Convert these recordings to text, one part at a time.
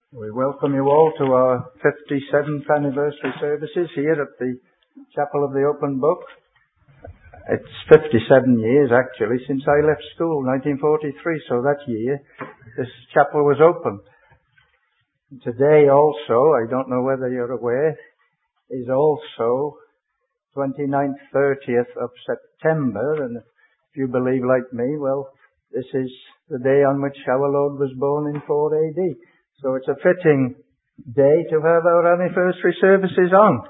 We welcome you all to our 57th anniversary services here at the Chapel of the Open Book. It's 57 years actually since I left school, 1943, so that year this chapel was opened. Today also, I don't know whether you're aware, is also 29th, 30th of September, and if you believe like me, well, this is the day on which our Lord was born in 4 AD. So it's a fitting day to have our anniversary services on.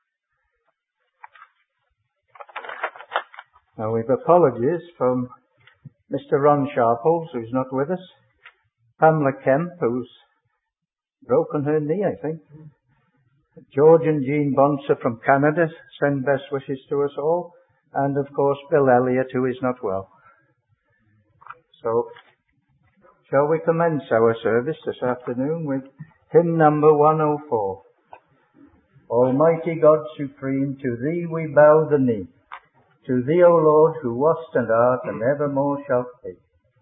Now we've apologies from Mr. Ron Sharples, who's not with us, Pamela Kemp, who's broken her knee, I think, George and Jean Bonser from Canada send best wishes to us all, and of course Bill Elliott, who is not well. So, shall we commence our service this afternoon with hymn number 104. Almighty God supreme, to Thee we bow the knee. To Thee, O Lord, who wast and art and evermore shalt be.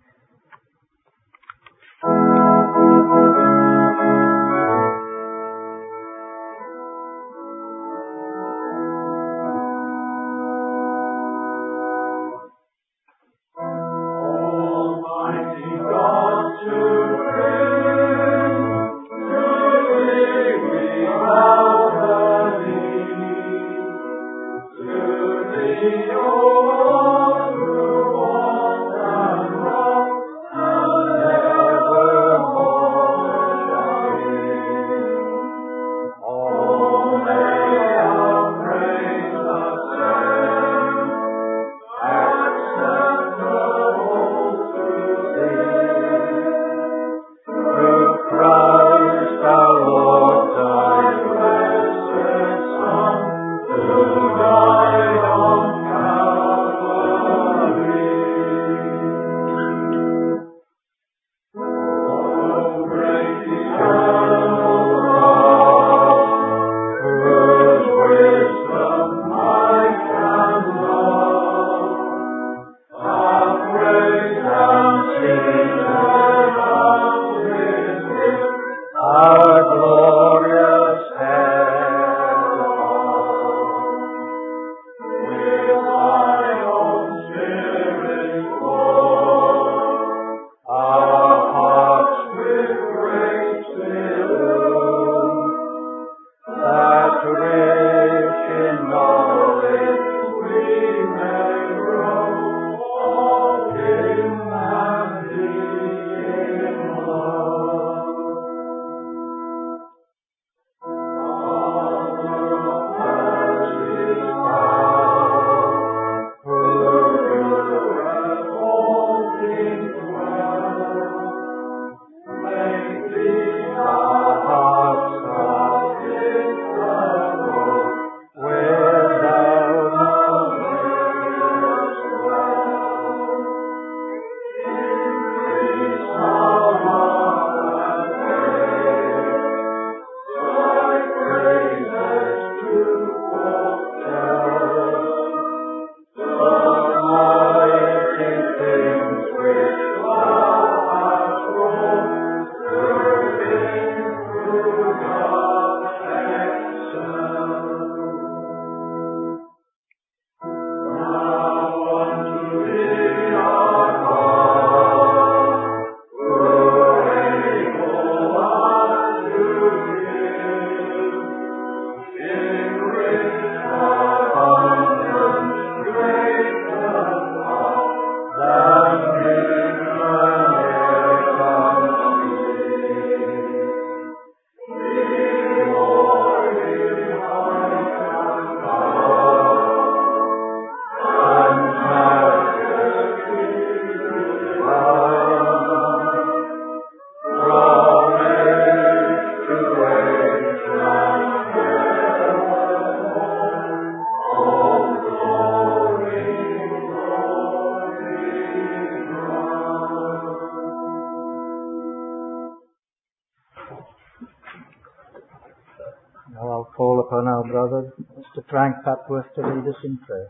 Our brother, Mr. Frank Papworth, to lead us in prayer.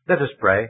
Let us pray.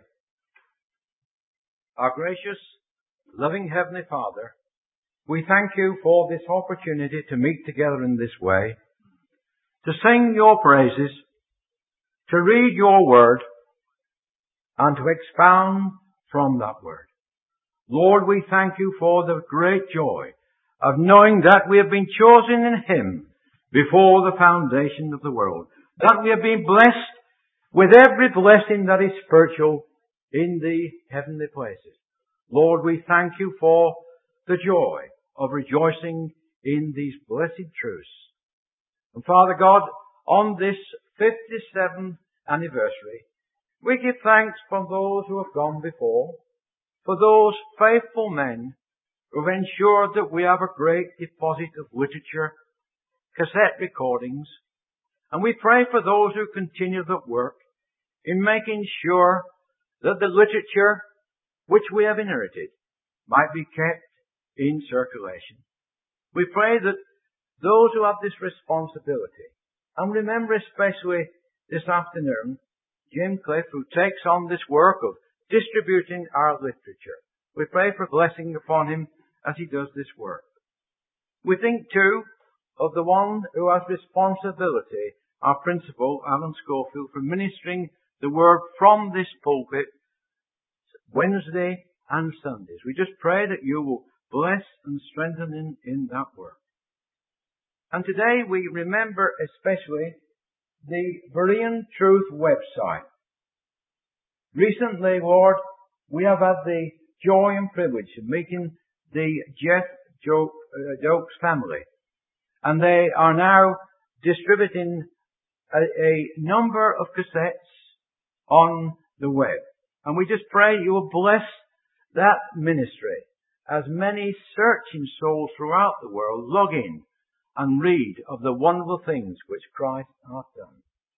Our gracious, loving Heavenly Father, we thank you for this opportunity to meet together in this way, to sing your praises, to read your word, and to expound from that word. Lord, we thank you for the great joy of knowing that we have been chosen in Him before the foundation of the world, that we have been blessed with every blessing that is spiritual in the heavenly places. Lord, we thank you for the joy of rejoicing in these blessed truths. And Father God, on this 57th anniversary, we give thanks for those who have gone before, for those faithful men who have ensured that we have a great deposit of literature, cassette recordings, and we pray for those who continue that work in making sure that the literature which we have inherited might be kept in circulation. We pray that those who have this responsibility, and remember especially this afternoon, Jim Cliff, who takes on this work of distributing our literature. We pray for blessing upon him as he does this work. We think too of the one who has responsibility, our principal, Alan Schofield, for ministering the word from this pulpit Wednesday and Sundays. We just pray that you will bless and strengthen him in that work. And today we remember especially the Berean Truth website. Recently, Lord, we have had the joy and privilege of meeting the Jeff Jokes family. And they are now distributing a number of cassettes on the web. And we just pray you will bless that ministry as many searching souls throughout the world log in and read of the wonderful things which Christ hath done.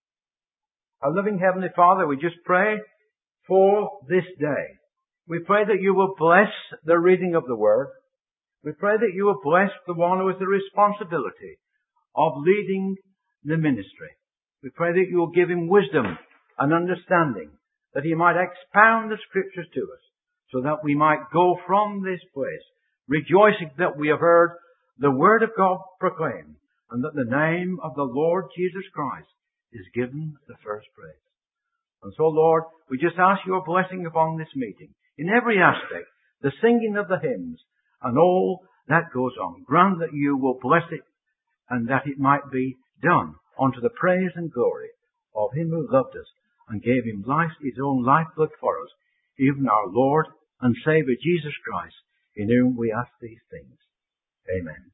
Our loving Heavenly Father, we just pray for this day. We pray that you will bless the reading of the Word. We pray that you will bless the one who has the responsibility of leading the ministry. We pray that you will give him wisdom and understanding, that he might expound the Scriptures to us, so that we might go from this place rejoicing that we have heard the Word of God proclaimed, and that the name of the Lord Jesus Christ is given the first praise. And so, Lord, we just ask your blessing upon this meeting, in every aspect, the singing of the hymns, and all that goes on. Grant that you will bless it, and that it might be done unto the praise and glory of him who loved us and gave him life, his own lifeblood for us, even our Lord and Saviour Jesus Christ, in whom we ask these things. Amen.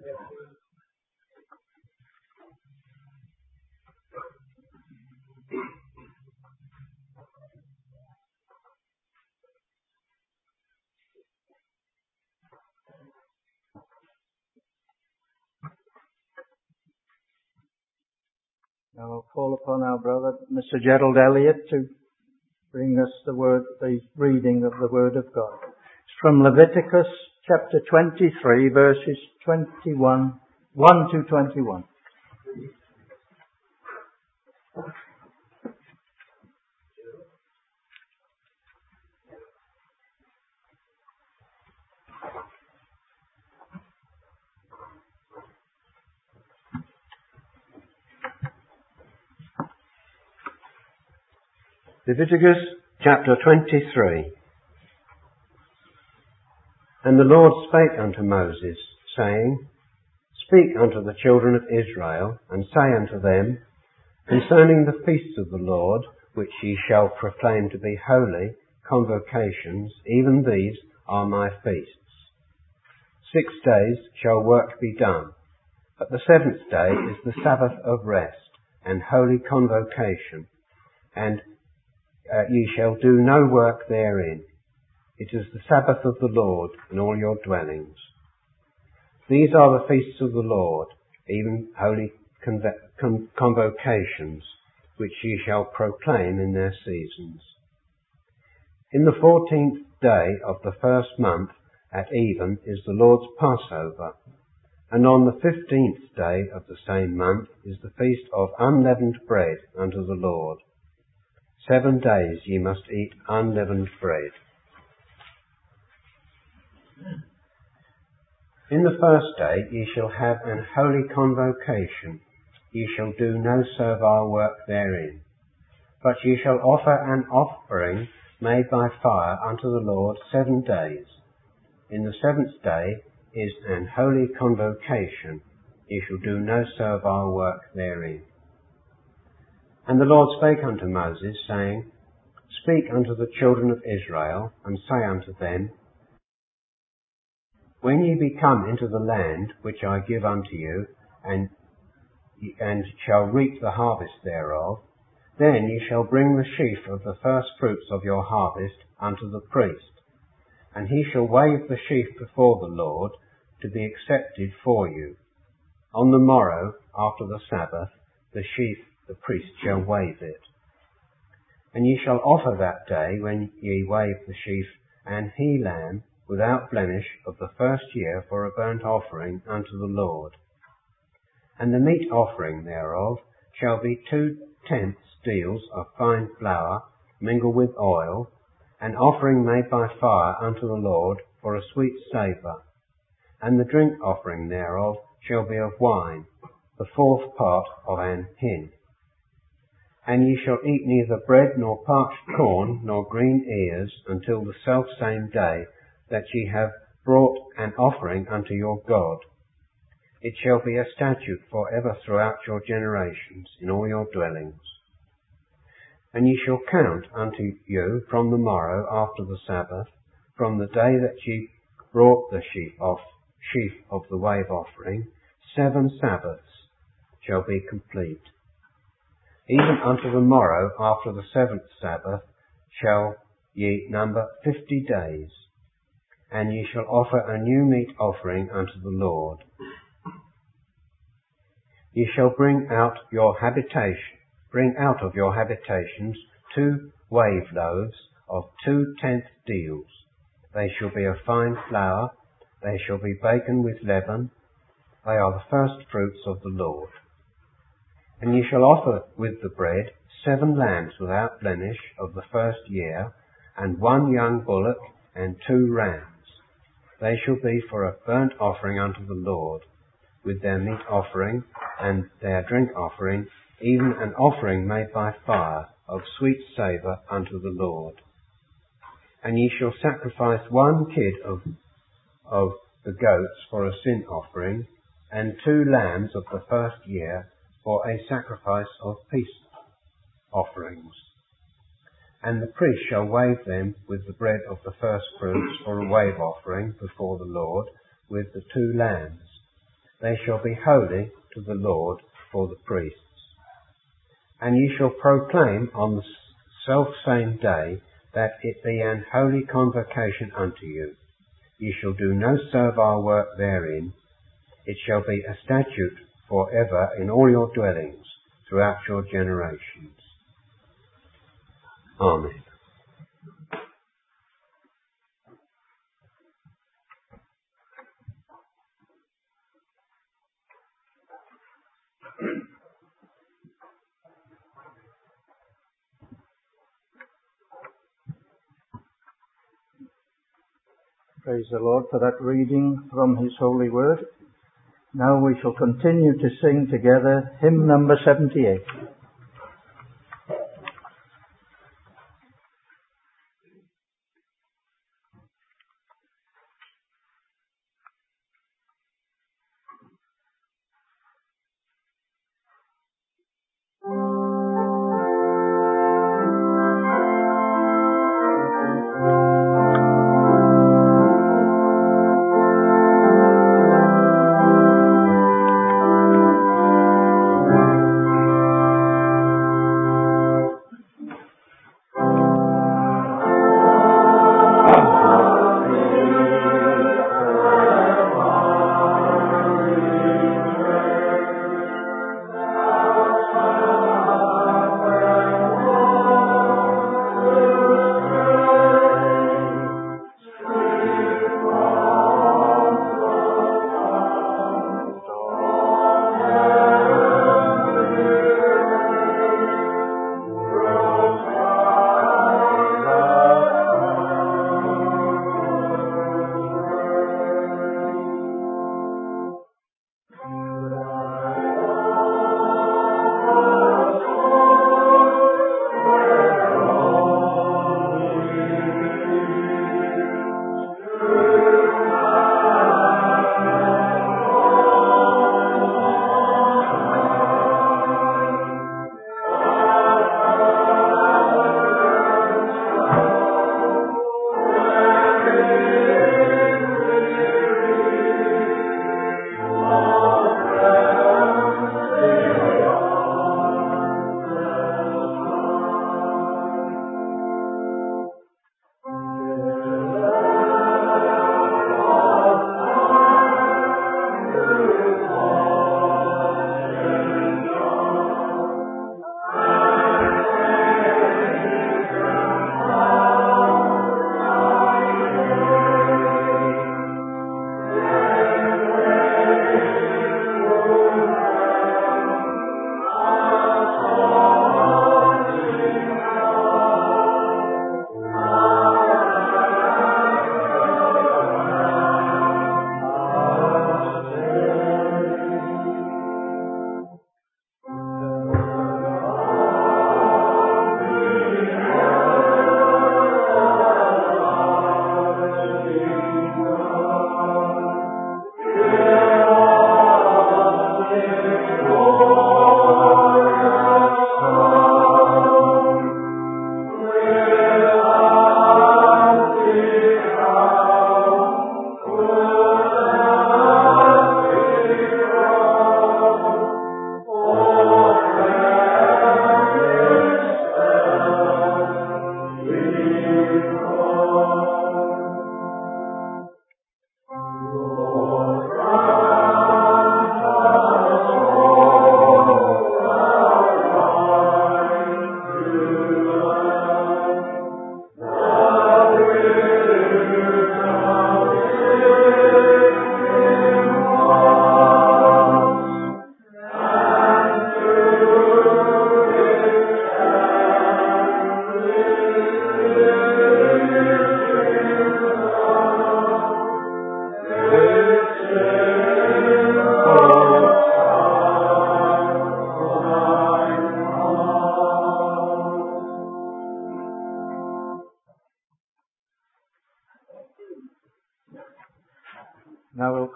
Now I'll call upon our brother, Mr. Gerald Elliott, to bring us the reading of the Word of God. It's from Leviticus chapter 23, verses 1 to 21. Leviticus chapter 23. And the Lord spake unto Moses, saying, Speak unto the children of Israel, and say unto them, Concerning the feasts of the Lord, which ye shall proclaim to be holy, convocations, even these are my feasts. 6 days shall work be done, but the 7th day is the Sabbath of rest, and holy convocation, and ye shall do no work therein. It is the Sabbath of the Lord in all your dwellings. These are the feasts of the Lord, even holy convocations, which ye shall proclaim in their seasons. In the 14th day of the first month at even is the Lord's Passover, and on the 15th day of the same month is the feast of unleavened bread unto the Lord. 7 days ye must eat unleavened bread. In the first day ye shall have an holy convocation. Ye shall do no servile work therein. But ye shall offer an offering made by fire unto the Lord 7 days. In the 7th day is an holy convocation. Ye shall do no servile work therein. And the Lord spake unto Moses, saying, Speak unto the children of Israel, and say unto them, When ye be come into the land which I give unto you, and shall reap the harvest thereof, then ye shall bring the sheaf of the first fruits of your harvest unto the priest, and he shall wave the sheaf before the Lord, to be accepted for you. On the morrow, after the Sabbath, the sheaf the priest shall wave it. And ye shall offer that day, when ye wave the sheaf, an he-lamb without blemish of the first year for a burnt offering unto the Lord. And the meat offering thereof shall be 2/10 deals of fine flour mingled with oil, an offering made by fire unto the Lord for a sweet savour. And the drink offering thereof shall be of wine, the 4th part of an hin. And ye shall eat neither bread nor parched corn nor green ears until the selfsame day that ye have brought an offering unto your God. It shall be a statute for ever throughout your generations in all your dwellings. And ye shall count unto you from the morrow after the Sabbath, from the day that ye brought the sheaf of the wave offering, 7 Sabbaths shall be complete. Even unto the morrow after the 7th Sabbath shall ye number 50 days, and ye shall offer a new meat offering unto the Lord. Ye shall bring out of your habitations 2 wave loaves of 2/10 deals. They shall be of fine flour, they shall be baken with leaven, they are the first fruits of the Lord. And ye shall offer with the bread 7 lambs without blemish of the first year, and 1 young bullock, and 2 rams. They shall be for a burnt offering unto the Lord, with their meat offering and their drink offering, even an offering made by fire of sweet savour unto the Lord. And ye shall sacrifice 1 kid of the goats for a sin offering, and 2 lambs of the first year for a sacrifice of peace offerings. And the priest shall wave them with the bread of the first fruits for a wave offering before the Lord, with the 2 lambs. They shall be holy to the Lord for the priests. And ye shall proclaim on the selfsame day that it be an holy convocation unto you. Ye shall do no servile work therein. It shall be a statute for ever in all your dwellings throughout your generations. Amen. Praise the Lord for that reading from His holy word. Now we shall continue to sing together hymn number 78.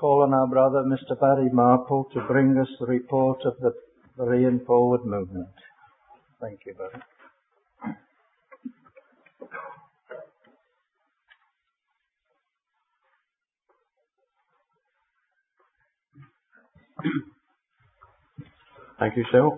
call on our brother, Mr. Barry Marple, to bring us the report of the Berean Forward Movement. Thank you, Barry. Thank you, Cyril.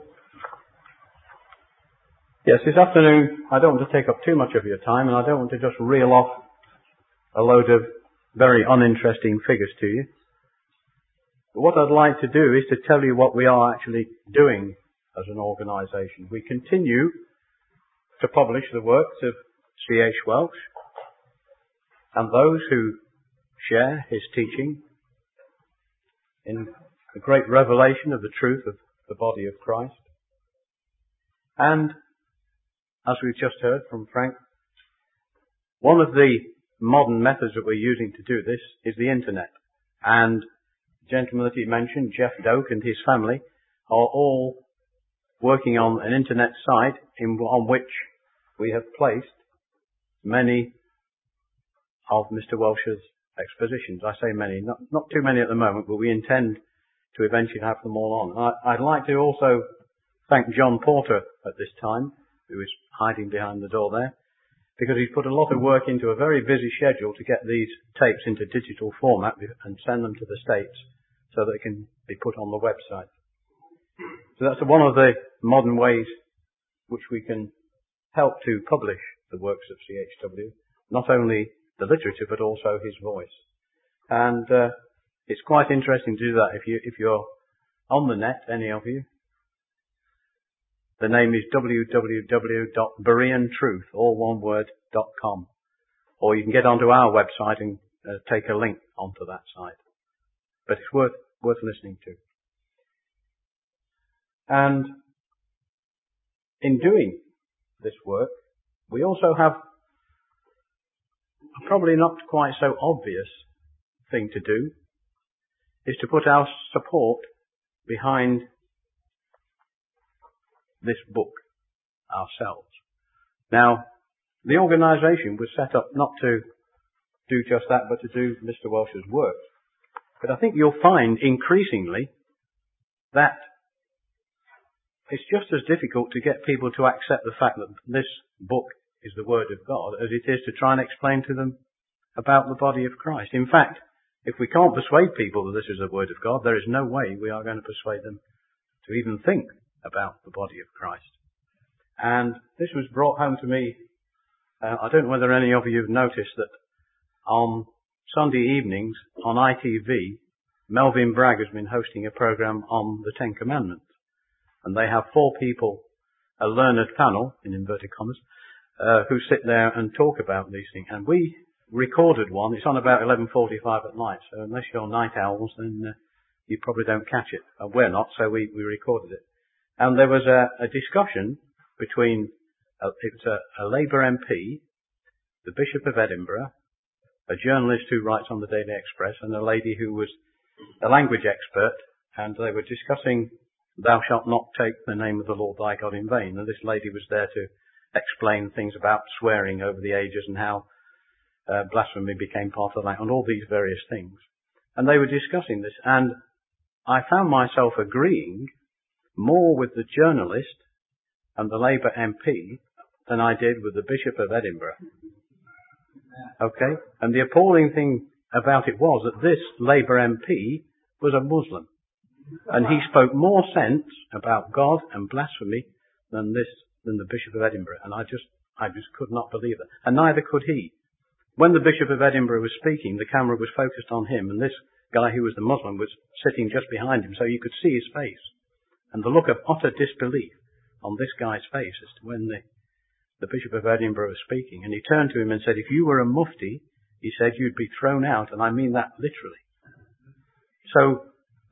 Yes, this afternoon I don't want to take up too much of your time, and I don't want to just reel off a load of very uninteresting figures to you. But what I'd like to do is to tell you what we are actually doing as an organisation. We continue to publish the works of C.H. Welsh and those who share his teaching in the great revelation of the truth of the body of Christ. And as we've just heard from Frank, one of the modern methods that we're using to do this is the internet. And the gentleman that he mentioned, Jeff Doak, and his family are all working on an internet site on which we have placed many of Mr. Welsh's expositions. I say many, not too many at the moment, but we intend to eventually have them all on. I'd like to also thank John Porter at this time, who is hiding behind the door there, because he's put a lot of work into a very busy schedule to get these tapes into digital format and send them to the States so that they can be put on the website. So that's one of the modern ways which we can help to publish the works of CHW, not only the literature but also his voice. And it's quite interesting to do that if you're on the net, any of you. The name is www.bereantruth, all one word, .com. Or you can get onto our website and take a link onto that site. But it's worth listening to. And in doing this work, we also have a probably not quite so obvious thing to do, is to put our support behind this book ourselves. Now, the organisation was set up not to do just that, but to do Mr. Welsh's work. But I think you'll find increasingly that it's just as difficult to get people to accept the fact that this book is the Word of God as it is to try and explain to them about the body of Christ. In fact, if we can't persuade people that this is the Word of God, there is no way we are going to persuade them to even think about the body of Christ. And this was brought home to me. I don't know whether any of you have noticed that on Sunday evenings on ITV, Melvin Bragg has been hosting a program on the Ten Commandments. And they have 4 people, a learned panel, in inverted commas, who sit there and talk about these things. And we recorded one. It's on about 11:45 at night. So unless you're night owls, then you probably don't catch it. We're not, so we recorded it. And there was a discussion between a Labour MP, the Bishop of Edinburgh, a journalist who writes on the Daily Express, and a lady who was a language expert, and they were discussing "Thou shalt not take the name of the Lord thy God in vain." And this lady was there to explain things about swearing over the ages and how blasphemy became part of that, and all these various things. And they were discussing this, and I found myself agreeing more with the journalist and the Labour MP than I did with the Bishop of Edinburgh. Okay? And the appalling thing about it was that this Labour MP was a Muslim. And he spoke more sense about God and blasphemy than the Bishop of Edinburgh. And I just could not believe it. And neither could he. When the Bishop of Edinburgh was speaking, the camera was focused on him, and this guy who was the Muslim was sitting just behind him, so you could see his face. And the look of utter disbelief on this guy's face as to when the Bishop of Edinburgh was speaking. And he turned to him and said, "If you were a mufti," he said, "you'd be thrown out," and I mean that literally. So,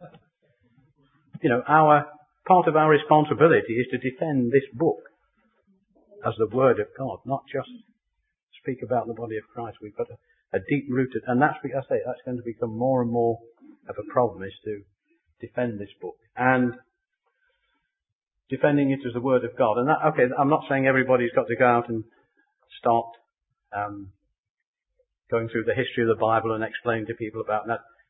part of our responsibility is to defend this book as the Word of God, not just speak about the body of Christ. We've got a deep-rooted, and that's going to become more and more of a problem, is to defend this book. And defending it as the Word of God. And I'm not saying everybody's got to go out and start going through the history of the Bible and explain to people about that.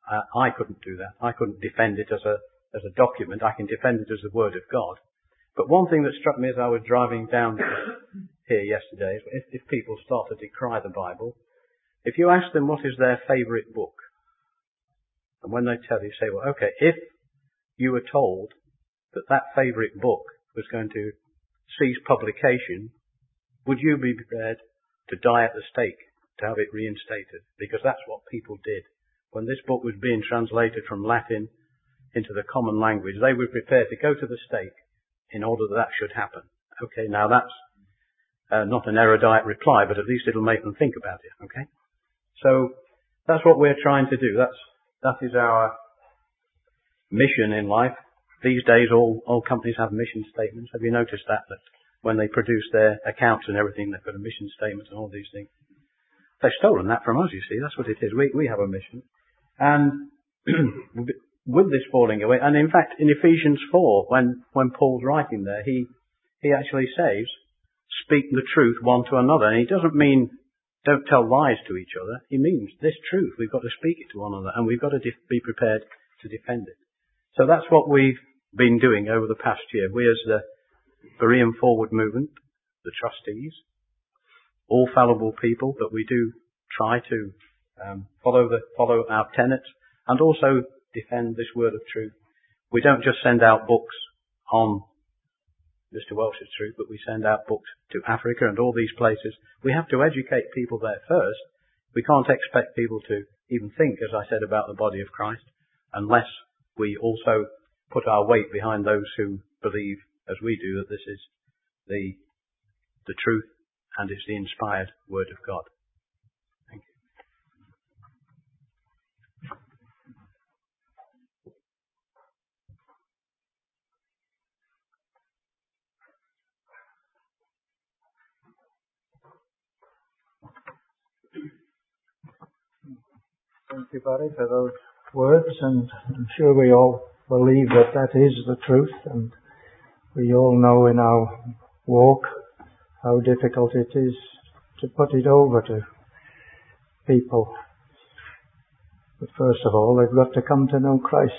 I couldn't do that. I couldn't defend it as a document. I can defend it as the Word of God. But one thing that struck me as I was driving down here yesterday is if people start to decry the Bible, if you ask them what is their favourite book, and when they tell you, say, well, okay, if you were told that favourite book was going to cease publication, would you be prepared to die at the stake to have it reinstated? Because that's what people did. When this book was being translated from Latin into the common language, they were prepared to go to the stake in order that should happen. Okay, now that's not an erudite reply, but at least it'll make them think about it, okay? So that's what we're trying to do. That is our mission in life. These days all companies have mission statements. Have you noticed that when they produce their accounts and everything, they've got a mission statement and all these things? They've stolen that from us, you see. That's what it is. We have a mission. And with this falling away, and in fact in Ephesians 4, when Paul's writing there, he actually says, speak the truth one to another. And he doesn't mean don't tell lies to each other. He means this truth. We've got to speak it to one another, and we've got to be prepared to defend it. So that's what we've been doing over the past year. We as the Berean Forward Movement, the trustees, all fallible people, but we do try to follow our tenets and also defend this word of truth. We don't just send out books on Mr. Welsh's truth, but we send out books to Africa and all these places. We have to educate people there first. We can't expect people to even think, as I said, about the body of Christ unless we also put our weight behind those who believe, as we do, that this is the truth and it's the inspired Word of God. Thank you. Thank you, Barry, for those words, and I'm sure we all believe that is the truth, and we all know in our walk how difficult it is to put it over to people. But first of all, they've got to come to know Christ.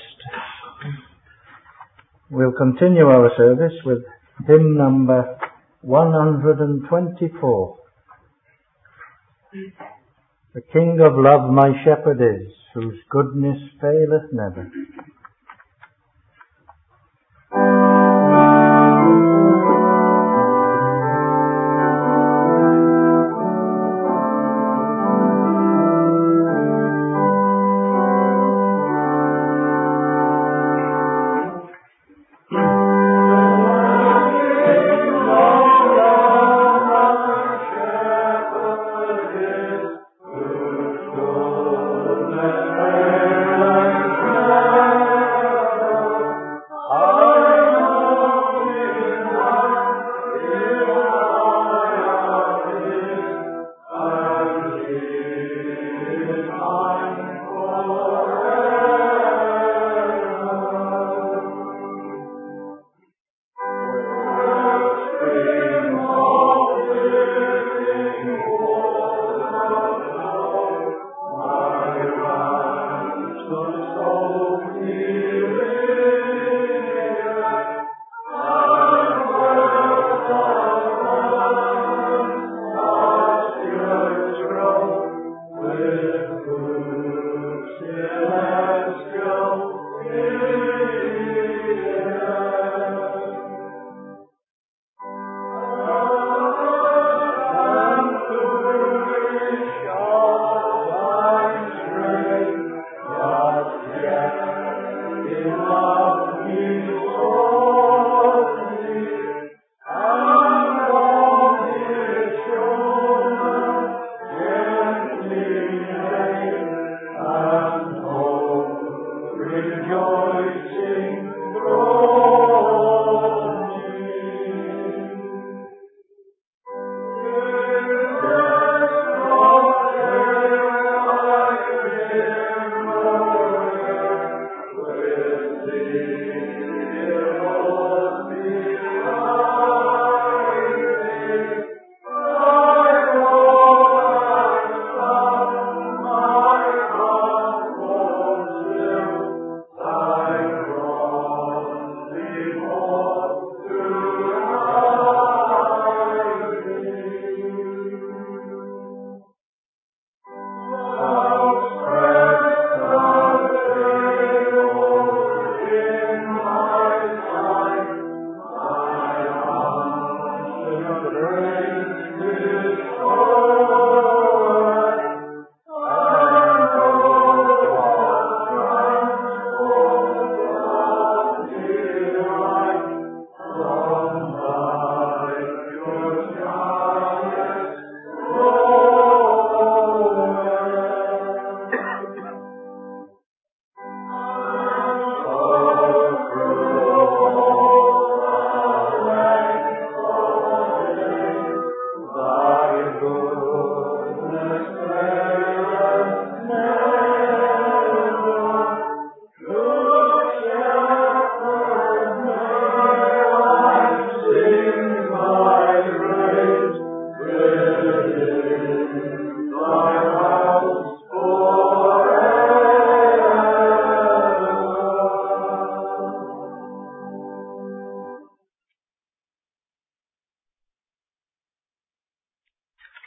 We'll continue our service with hymn number 124. The King of love my shepherd is, whose goodness faileth never.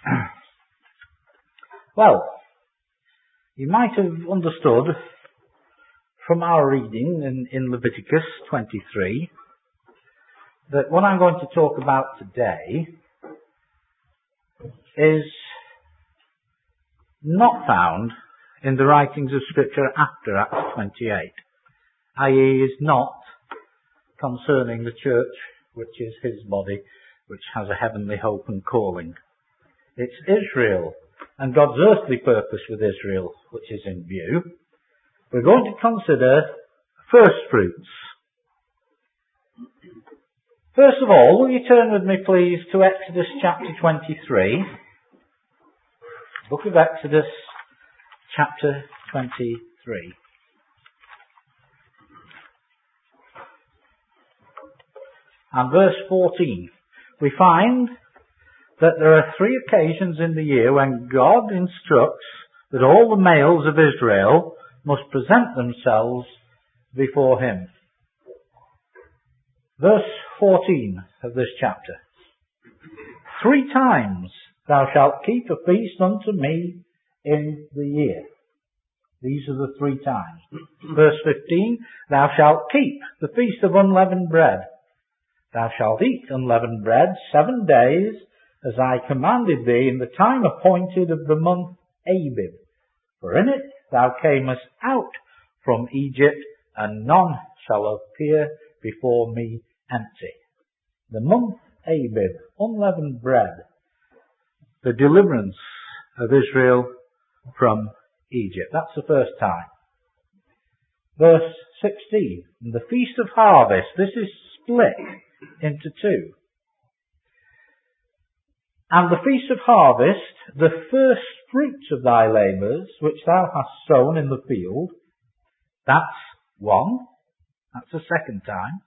Well, you might have understood from our reading in Leviticus 23 that what I'm going to talk about today is not found in the writings of Scripture after Acts 28, i.e. is not concerning the church, which is his body, which has a heavenly hope and calling. It's Israel and God's earthly purpose with Israel which is in view. We're going to consider first fruits. First of all, will you turn with me please to Exodus chapter 23. Book of Exodus chapter 23. And verse 14. We find that there are 3 occasions in the year when God instructs that all the males of Israel must present themselves before him. Verse 14 of this chapter. 3 times thou shalt keep a feast unto me in the year. These are the 3 times. Verse 15, thou shalt keep the feast of unleavened bread. Thou shalt eat unleavened bread 7 days, as I commanded thee in the time appointed of the month Abib. For in it thou camest out from Egypt, and none shall appear before me empty. The month Abib, unleavened bread, the deliverance of Israel from Egypt. That's the first time. Verse 16, the Feast of Harvest. This is split into 2. And the Feast of Harvest, the first fruits of thy labours, which thou hast sown in the field, that's 1. That's the second time.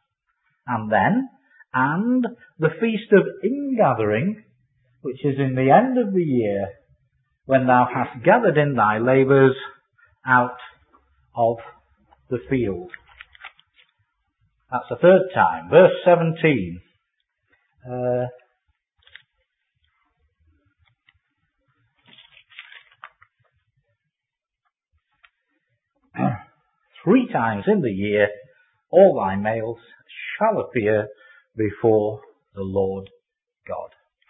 And the Feast of Ingathering, which is in the end of the year, when thou hast gathered in thy labours out of the field. That's the third time. Verse 17. 3 times in the year all thy males shall appear before the Lord God.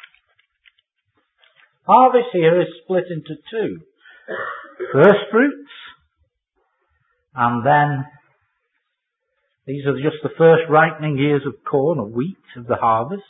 Harvest here is split into 2. First fruits, and then these are just the first ripening years of corn or wheat of the harvest.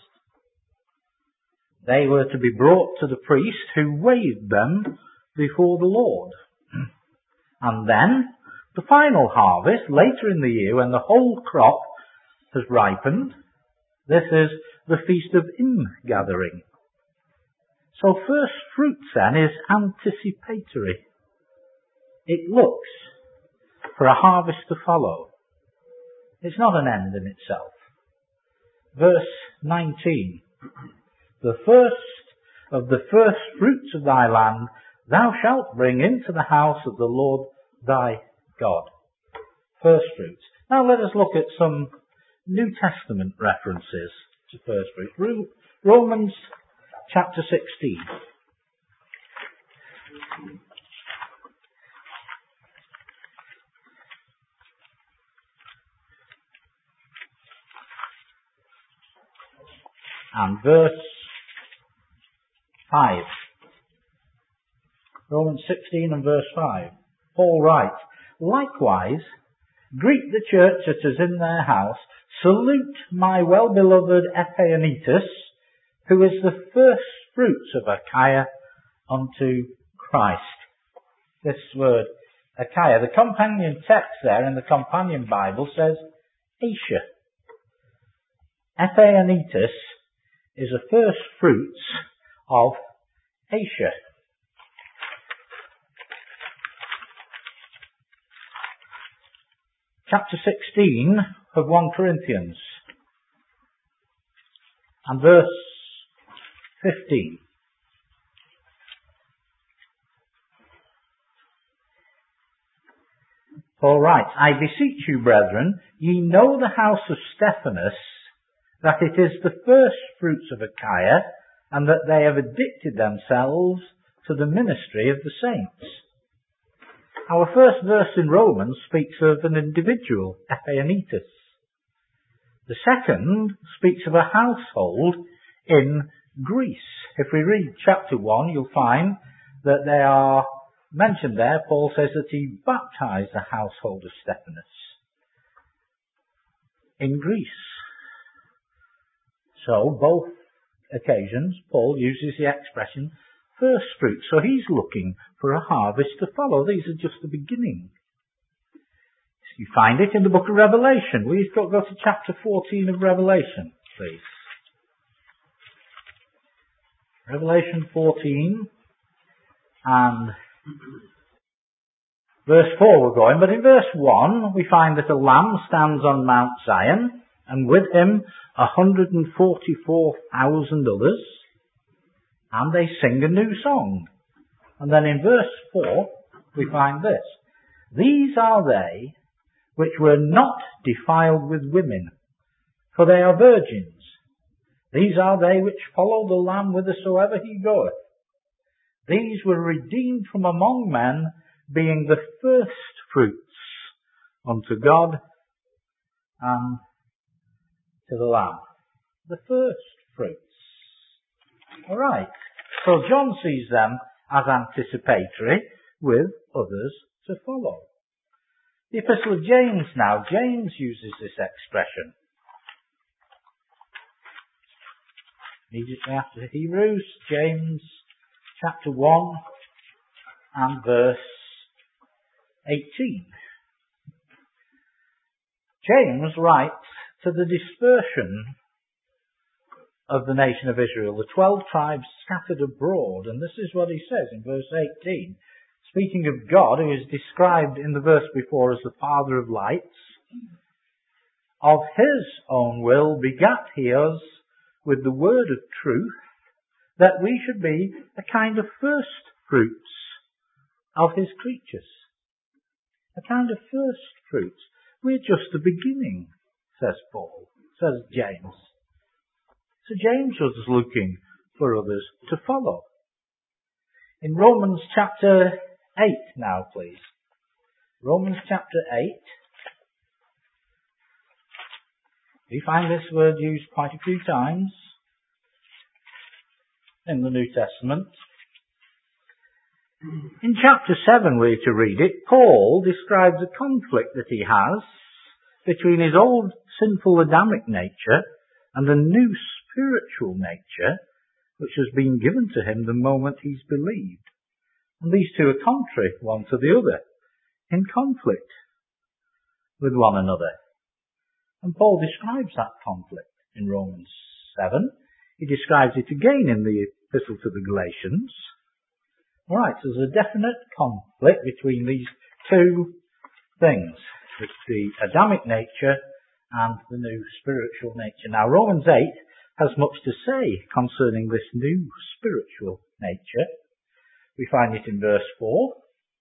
They were to be brought to the priest who weighed them before the Lord. And then the final harvest, later in the year when the whole crop has ripened, this is the Feast of Ingathering. So first fruits then is anticipatory. It looks for a harvest to follow. It's not an end in itself. Verse 19. The first of the first fruits of thy land thou shalt bring into the house of the Lord thy God. First fruits. Now let us look at some New Testament references to first fruits. Romans chapter 16. And verse 5. Romans 16 and verse 5. Paul writes, likewise, greet the church that is in their house. Salute my well-beloved Epainetus, who is the first fruits of Achaia unto Christ. This word, Achaia, the companion text there in the companion Bible says Asia. Epainetus is the first fruits of Asia. Chapter 16 of 1 Corinthians and verse 15. Paul writes, I beseech you, brethren, ye know the house of Stephanas, that it is the first fruits of Achaia, and that they have addicted themselves to the ministry of the saints. Our first verse in Romans speaks of an individual, Epainetus. The second speaks of a household in Greece. If we read chapter 1, you'll find that they are mentioned there. Paul says that he baptized the household of Stephanas in Greece. So, both occasions, Paul uses the expression first fruits. So he's looking for a harvest to follow. These are just the beginning. You find it in the book of Revelation. Will you go to chapter 14 of Revelation, please? Revelation 14 and verse 4 we're going, but in verse 1 we find that a lamb stands on Mount Zion, and with him 144,000 others, and they sing a new song. And then in verse 4 we find this: these are they which were not defiled with women, for they are virgins. These are they which follow the Lamb whithersoever he goeth. These were redeemed from among men, being the first fruits unto God and to the Lamb. The first fruits. Alright, so John sees them as anticipatory, with others to follow. The Epistle of James now. James uses this expression. Immediately after Hebrews, James chapter 1 and verse 18. James writes to the dispersion of the nation of Israel, the 12 tribes scattered abroad, and this is what he says in verse 18. Speaking of God, who is described in the verse before as the Father of lights, of his own will begat he us with the word of truth, that we should be a kind of first fruits of his creatures. A kind of first fruits. We're just the beginning, says Paul, says James. So James was looking for others to follow. In Romans chapter 8 now, please. Romans chapter 8. We find this word used quite a few times in the New Testament. In chapter 7, we're to read it, Paul describes a conflict that he has between his old sinful Adamic nature and the new spiritual nature which has been given to him the moment he's believed. And these two are contrary one to the other, in conflict with one another. And Paul describes that conflict in Romans 7. He describes it again in the Epistle to the Galatians. Alright, so there's a definite conflict between these two things, the Adamic nature and the new spiritual nature. Now, Romans 8 has much to say concerning this new spiritual nature. We find it in verse 4.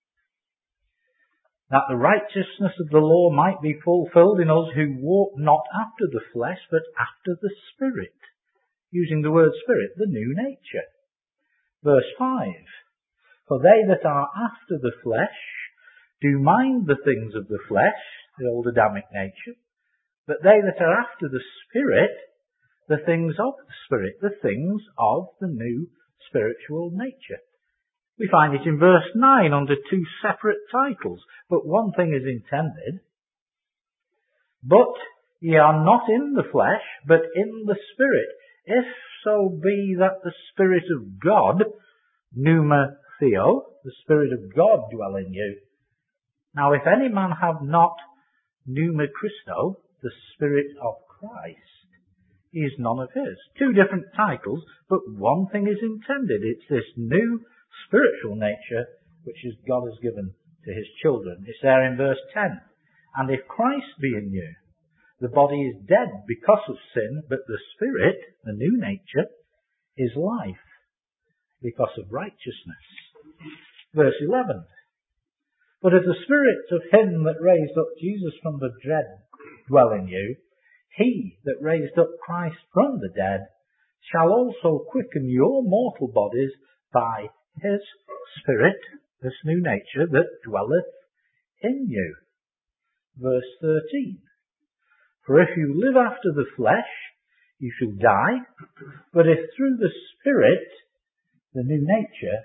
That the righteousness of the law might be fulfilled in us who walk not after the flesh, but after the Spirit. Using the word Spirit, the new nature. Verse 5. For they that are after the flesh do mind the things of the flesh, the old Adamic nature, but they that are after the Spirit, the things of the Spirit, the things of the new spiritual nature. We find it in verse 9 under two separate titles, but one thing is intended. But ye are not in the flesh, but in the Spirit, if so be that the Spirit of God, pneuma theo, the Spirit of God dwell in you. Now if any man have not pneuma Christo, the Spirit of Christ, he is none of his. Two different titles, but one thing is intended. It's this new spiritual nature which God has given to his children. It's there in verse 10. And if Christ be in you, the body is dead because of sin, but the Spirit, the new nature, is life because of righteousness. Verse 11. But if the Spirit of him that raised up Jesus from the dead dwell in you, he that raised up Christ from the dead shall also quicken your mortal bodies by his Spirit, this new nature that dwelleth in you. Verse 13. For if you live after the flesh, you shall die, but if through the Spirit, the new nature,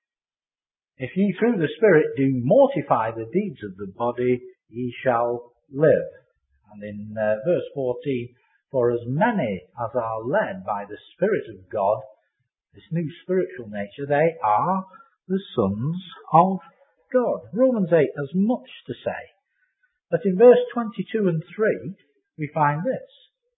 if ye through the Spirit do mortify the deeds of the body, ye shall live. And in verse 14, for as many as are led by the Spirit of God, this new spiritual nature, they are the sons of God. Romans 8 has much to say. But in verse 22 and 3, we find this.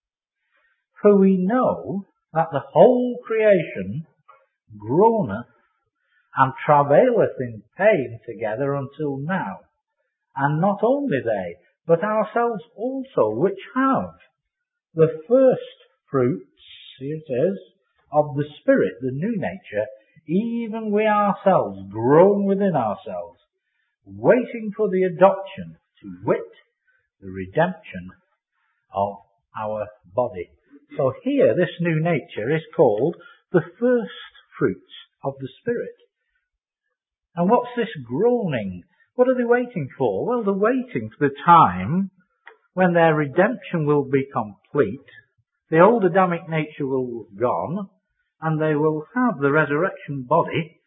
For we know that the whole creation groaneth and travaileth in pain together until now. And not only they, but ourselves also, which have the first fruits, here it is, of the Spirit, the new nature, even we ourselves groan within ourselves, waiting for the adoption, to wit, the redemption of our body. So here, this new nature is called the first fruits of the Spirit. And what's this groaning? What are they waiting for? Well, they're waiting for the time when their redemption will be complete, the old Adamic nature will have gone, and they will have the resurrection body,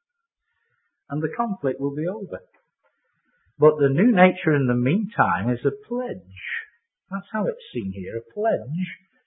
and the conflict will be over. But the new nature in the meantime is a pledge. That's how it's seen here, a pledge,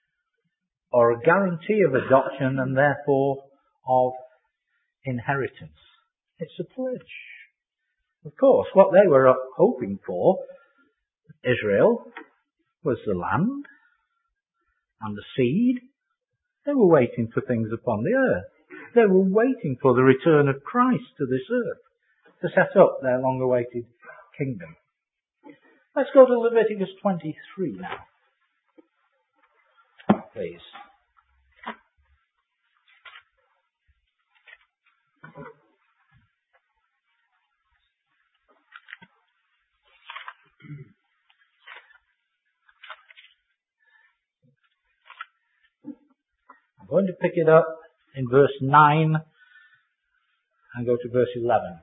or a guarantee of adoption and therefore of inheritance. It's a pledge. Of course, what they were hoping for, Israel, was the land and the seed. They were waiting for things upon the earth. They were waiting for the return of Christ to this earth to set up their long-awaited kingdom. Let's go to Leviticus 23 now, please. I'm going to pick it up in verse 9 and go to verse 11.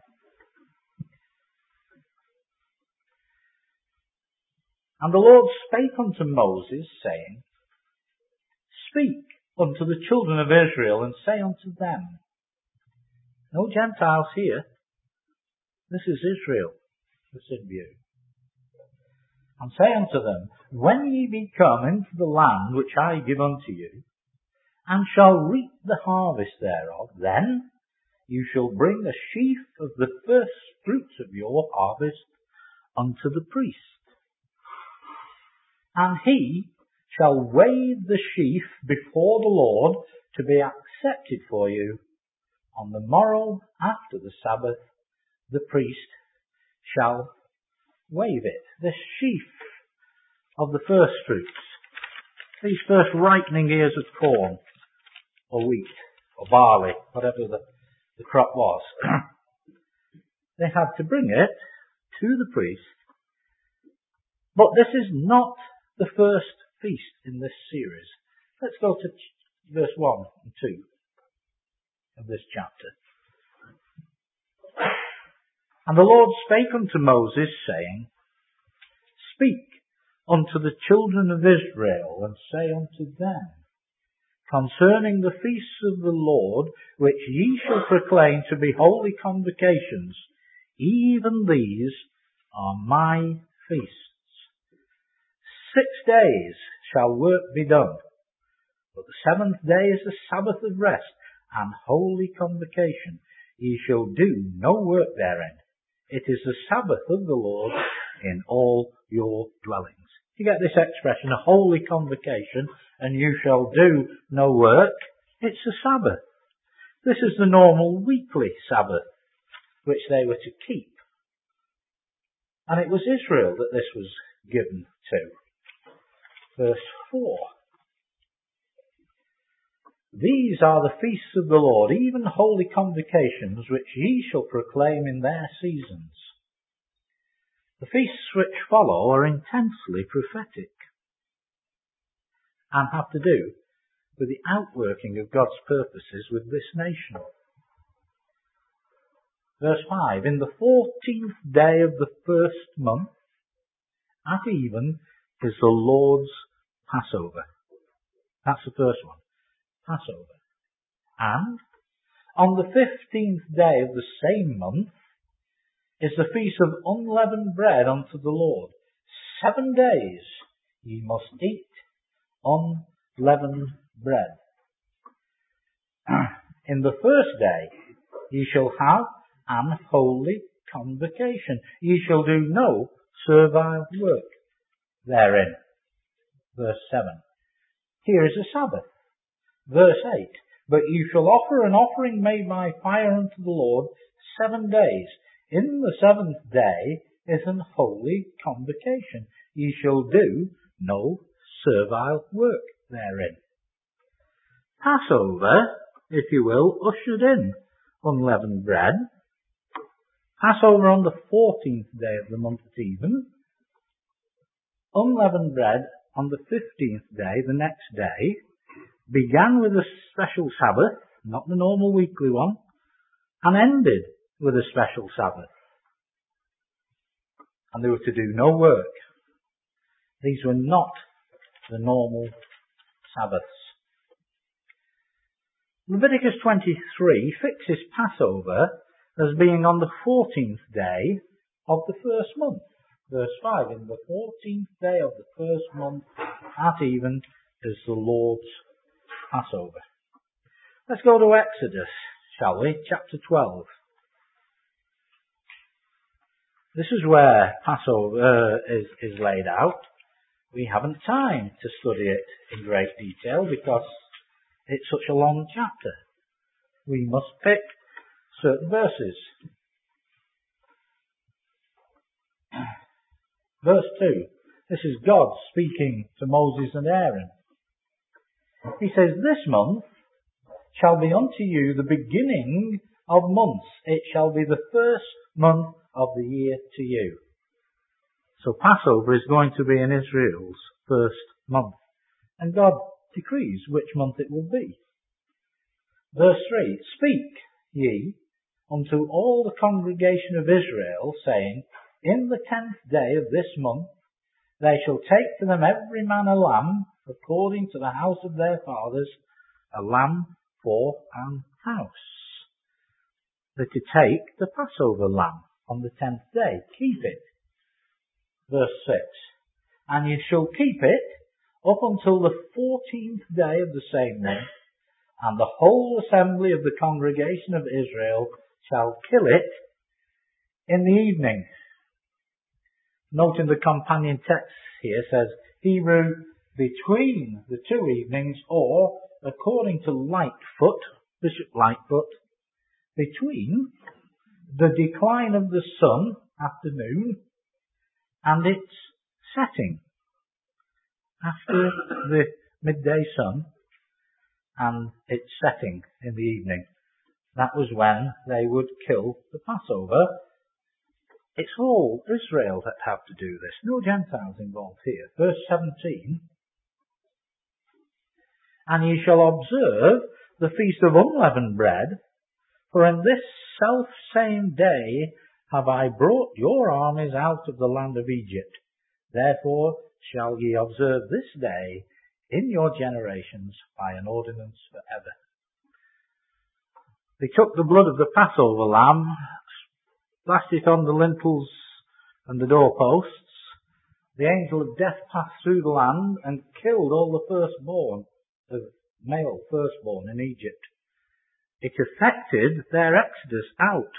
And the Lord spake unto Moses, saying, Speak unto the children of Israel, and say unto them, no Gentiles here, this is Israel that's in view. And say unto them, when ye be come into the land which I give unto you, and shall reap the harvest thereof, then you shall bring a sheaf of the first fruits of your harvest unto the priest. And he shall wave the sheaf before the Lord to be accepted for you. On the morrow after the Sabbath, the priest shall wave it. This sheaf of the first fruits, these first ripening ears of corn, or wheat, or barley, whatever the crop was, they had to bring it to the priest. But this is not the first feast in this series. Let's go to verse 1 and 2 of this chapter. And the Lord spake unto Moses, saying, Speak unto the children of Israel, and say unto them, concerning the feasts of the Lord, which ye shall proclaim to be holy convocations, even these are my feasts. 6 days shall work be done, but the seventh day is the Sabbath of rest, and holy convocation. Ye shall do no work therein. It is the Sabbath of the Lord in all your dwellings. You get this expression, a holy convocation, and you shall do no work. It's a Sabbath. This is the normal weekly Sabbath, which they were to keep. And it was Israel that this was given to. Verse 4. These are the feasts of the Lord, even holy convocations, which ye shall proclaim in their seasons. The feasts which follow are intensely prophetic and have to do with the outworking of God's purposes with this nation. Verse 5, in the 14th day of the first month, at even, is the Lord's Passover. That's the first one. Passover. And on the 15th day of the same month is the feast of unleavened bread unto the Lord. 7 days ye must eat unleavened bread. In the first day ye shall have an holy convocation. Ye shall do no servile work therein. Verse 7. Here is a Sabbath. Verse 8. But you shall offer an offering made by fire unto the Lord 7 days. In the 7th day is an holy convocation. Ye shall do no servile work therein. Passover, if you will, ushered in unleavened bread. Passover on the 14th day of the month at even. Unleavened bread on the 15th day, the next day, began with a special Sabbath, not the normal weekly one, and ended with a special Sabbath. And they were to do no work. These were not the normal Sabbaths. Leviticus 23 fixes Passover as being on the 14th day of the first month. Verse 5, in the 14th day of the first month, at even, is the Lord's Passover. Let's go to Exodus, shall we? Chapter 12. This is where Passover is laid out. We haven't time to study it in great detail because it's such a long chapter. We must pick certain verses. Verse 2. This is God speaking to Moses and Aaron. He says, this month shall be unto you the beginning of months. It shall be the first month of the year to you. So Passover is going to be in Israel's first month. And God decrees which month it will be. Verse 3, speak ye unto all the congregation of Israel, saying, in the 10th day of this month they shall take to them every man a lamb, according to the house of their fathers, a lamb for an house. They're to take the Passover lamb on the 10th day, keep it. Verse 6, and ye shall keep it up until the 14th day of the same month, and the whole assembly of the congregation of Israel shall kill it in the evening. Note in the companion text here says, Hebrew, between the two evenings, or, according to Lightfoot, Bishop Lightfoot, between the decline of the sun, afternoon, and its setting. After the midday sun and its setting in the evening. That was when they would kill the Passover. It's all Israel that have to do this. No Gentiles involved here. Verse 17. And ye shall observe the feast of unleavened bread, for in this selfsame day have I brought your armies out of the land of Egypt. Therefore shall ye observe this day in your generations by an ordinance forever. They took the blood of the Passover lamb, splashed it on the lintels and the doorposts. The angel of death passed through the land and killed all the firstborn, the male firstborn in Egypt. It affected their exodus out.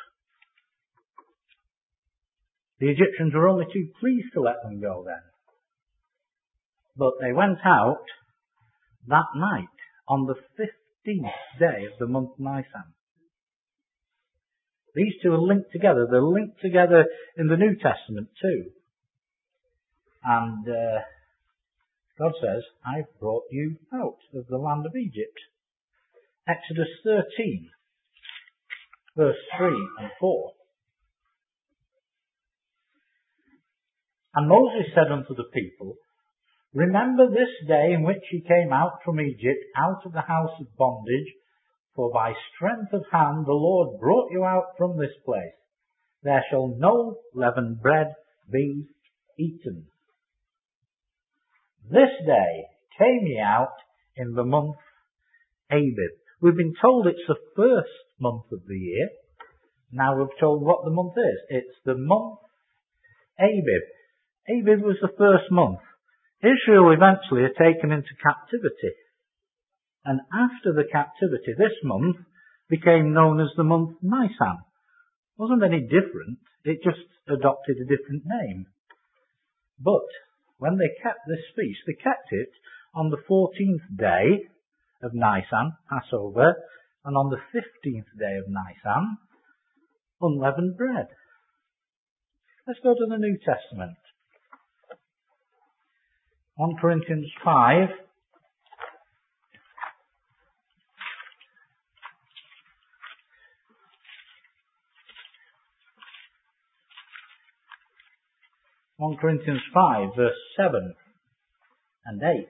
The Egyptians were only too pleased to let them go then. But they went out that night on the 15th day of the month Nisan. These two are linked together. They're linked together in the New Testament too. And God says, I've brought you out of the land of Egypt. Exodus 13, verse 3 and 4. And Moses said unto the people, Remember this day in which ye came out from Egypt, out of the house of bondage, for by strength of hand the Lord brought you out from this place. There shall no leavened bread be eaten. This day came ye out in the month Abib. We've been told it's the first month of the year. Now we're told what the month is. It's the month Abib. Abib was the first month. Israel eventually are taken into captivity. And after the captivity, this month became known as the month Nisan. It wasn't any different. It just adopted a different name. But when they kept this feast, they kept it on the 14th day of Nisan, Passover, and on the 15th day of Nisan, unleavened bread. Let's go to the New Testament. 1 Corinthians 5. Corinthians 5, verse 7 and 8.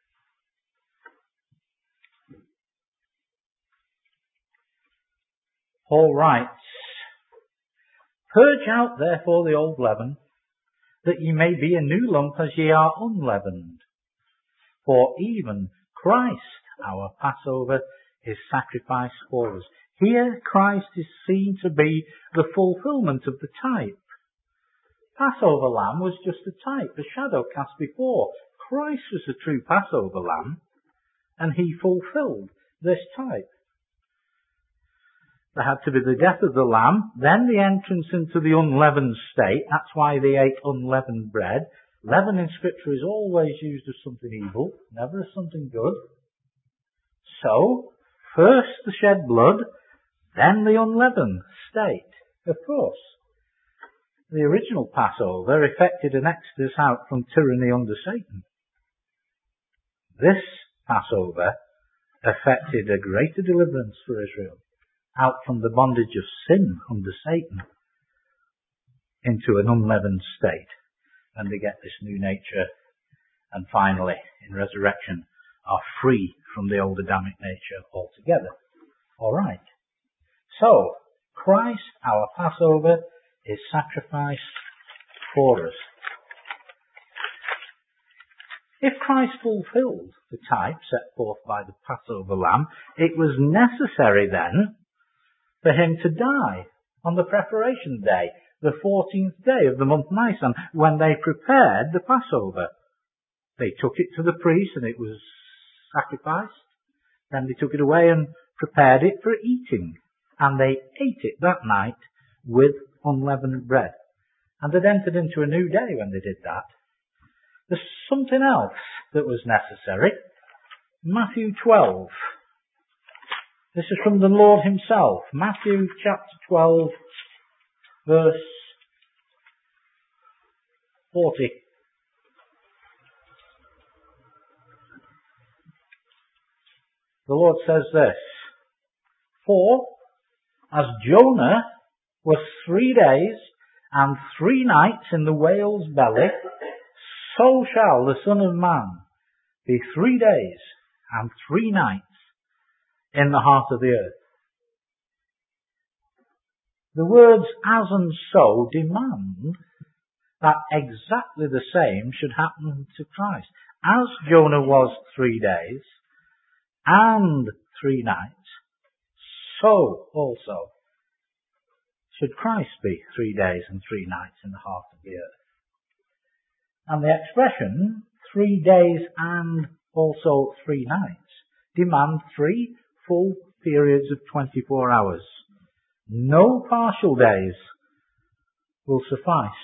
Paul writes, Purge out therefore the old leaven, that ye may be a new lump as ye are unleavened. For even Christ, our Passover, is sacrificed for us. Here Christ is seen to be the fulfillment of the type. Passover lamb was just a type, a shadow cast before. Christ was the true Passover lamb, and he fulfilled this type. There had to be the death of the lamb, then the entrance into the unleavened state. That's why they ate unleavened bread. Leaven in Scripture is always used as something evil, never as something good. So, first the shed blood, then the unleavened state. Of course, the original Passover effected an exodus out from tyranny under Satan. This Passover effected a greater deliverance for Israel, out from the bondage of sin under Satan into an unleavened state. And they get this new nature, and finally, in resurrection, are free from the old Adamic nature altogether. Alright. So, Christ, our Passover, is sacrificed for us. If Christ fulfilled the type set forth by the Passover lamb, it was necessary then for him to die on the preparation day, the 14th day of the month Nisan, when they prepared the Passover. They took it to the priest and it was sacrificed. Then they took it away and prepared it for eating. And they ate it that night with unleavened bread. And they'd entered into a new day when they did that. There's something else that was necessary. Matthew 12. This is from the Lord himself. Matthew chapter 12, verse 40. The Lord says this, For as Jonah was 3 days and 3 nights in the whale's belly, so shall the Son of Man be 3 days and 3 nights in the heart of the earth. The words as and so demand that exactly the same should happen to Christ. As Jonah was 3 days and 3 nights, so also should Christ be 3 days and 3 nights in the heart of the earth. And the expression 3 days and also 3 nights demand 3 full periods of 24 hours. No partial days will suffice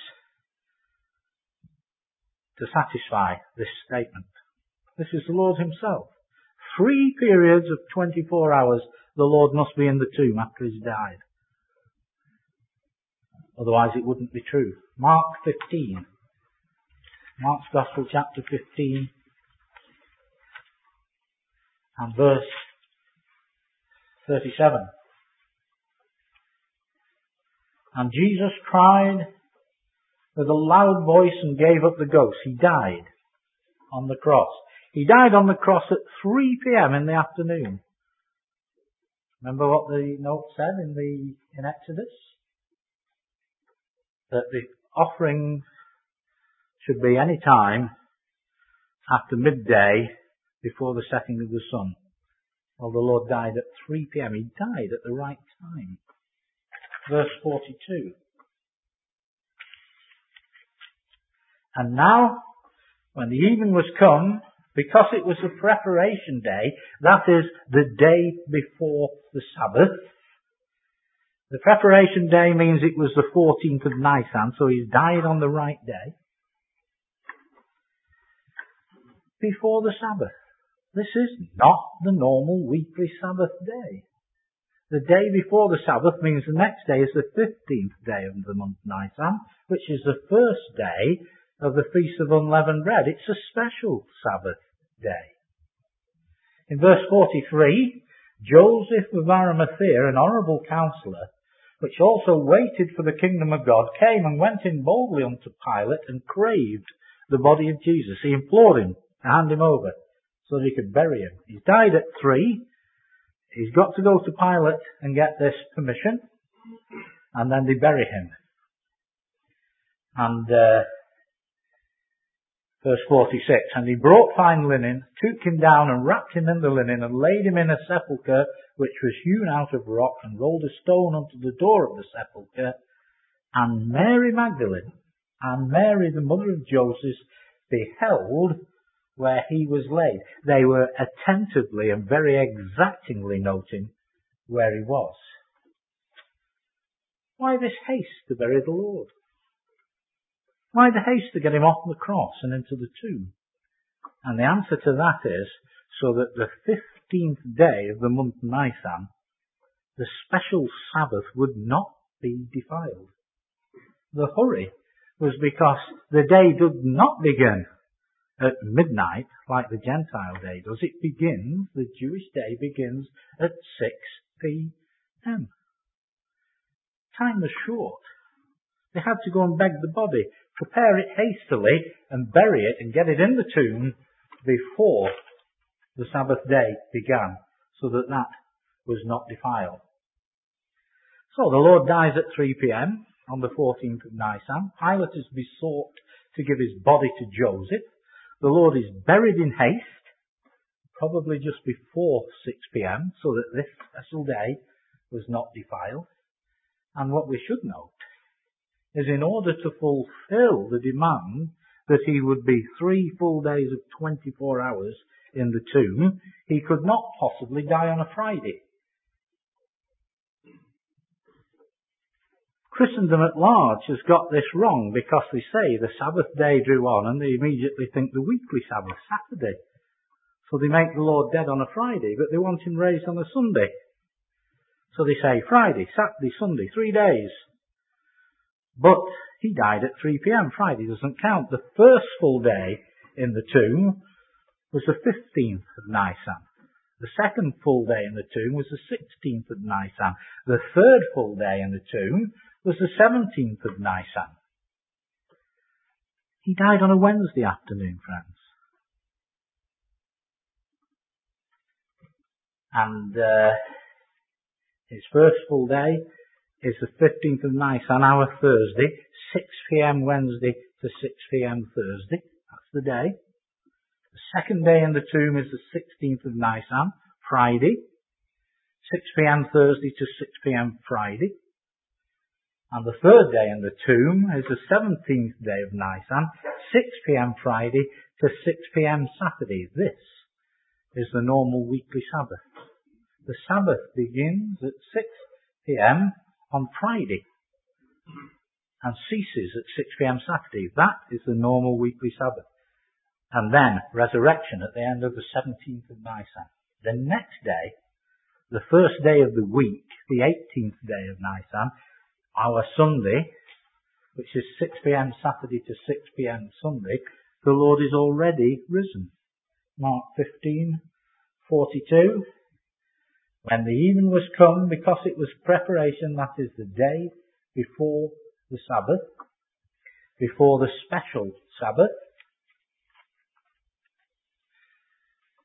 to satisfy this statement. This is the Lord himself. 3 periods of 24 hours the Lord must be in the tomb after he's died. Otherwise it wouldn't be true. Mark 15. Mark's Gospel chapter 15 and verse 37. And Jesus cried with a loud voice and gave up the ghost. He died on the cross. He died on the cross at 3 p.m. in the afternoon. Remember what the note said in Exodus? That the offering should be any time after midday before the setting of the sun. Well, the Lord died at 3 p.m. He died at the right time. Verse 42. And now, when the evening was come, because it was the preparation day, that is, the day before the Sabbath. The preparation day means it was the 14th of Nisan, so he died on the right day. Before the Sabbath. This is not the normal weekly Sabbath day. The day before the Sabbath means the next day is the 15th day of the month Nisan, which is the first day of the Feast of Unleavened Bread. It's a special Sabbath day. In verse 43, Joseph of Arimathea, an honourable counsellor, which also waited for the kingdom of God, came and went in boldly unto Pilate and craved the body of Jesus. He implored him to hand him over so that he could bury him. He's died at 3. He's got to go to Pilate and get this permission, and then they bury him. And verse 46, and he brought fine linen, took him down and wrapped him in the linen, and laid him in a sepulchre which was hewn out of rock, and rolled a stone unto the door of the sepulchre. And Mary Magdalene and Mary the mother of Joseph beheld where he was laid. They were attentively and very exactingly noting where he was. Why this haste to bury the Lord? Why the haste to get him off the cross and into the tomb? And the answer to that is, so that the 15th day of the month Nisan, the special Sabbath, would not be defiled. The hurry was because the day did not begin at midnight like the Gentile day does. It begins, the Jewish day begins at 6 p.m. Time was short. They had to go and beg the body, prepare it hastily and bury it and get it in the tomb before the Sabbath day began, so that that was not defiled. So the Lord dies at 3 p.m. on the 14th of Nisan. Pilate is besought to give his body to Joseph. The Lord is buried in haste, probably just before 6 p.m., so that this special day was not defiled. And what we should note is, in order to fulfill the demand that he would be 3 full days of 24 hours in the tomb, he could not possibly die on a Friday. Christendom at large has got this wrong, because they say the Sabbath day drew on and they immediately think the weekly Sabbath, Saturday. So they make the Lord dead on a Friday, but they want him raised on a Sunday. So they say Friday, Saturday, Sunday, 3 days. But he died at 3 p.m. Friday doesn't count. The first full day in the tomb was the 15th of Nisan. The second full day in the tomb was the 16th of Nisan. The third full day in the tomb was the 17th of Nisan. He died on a Wednesday afternoon, friends. And his first full day is the 15th of Nisan, our Thursday, 6 p.m. Wednesday to 6 p.m. Thursday. That's the day. The second day in the tomb is the 16th of Nisan, Friday, 6 p.m. Thursday to 6 p.m. Friday. And the third day in the tomb is the 17th day of Nisan, 6 p.m. Friday to 6 p.m. Saturday. This is the normal weekly Sabbath. The Sabbath begins at 6 p.m. on Friday and ceases at 6 p.m. Saturday. That is the normal weekly Sabbath. And then resurrection at the end of the 17th of Nisan. The next day, the first day of the week, the 18th day of Nisan, our Sunday, which is 6 p.m. Saturday to 6 p.m. Sunday, the Lord is already risen. Mark 15:42. When the evening was come, because it was preparation, that is the day before the Sabbath, before the special Sabbath,